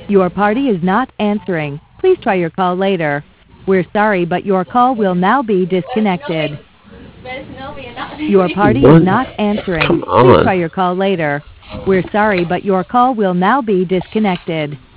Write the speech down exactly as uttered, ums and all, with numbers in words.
Your party is not answering. Please try your call later. We're sorry, but your call will now be disconnected. Your party is What? not answering. Come Please try on. your call later. We're sorry, but your call will now be disconnected.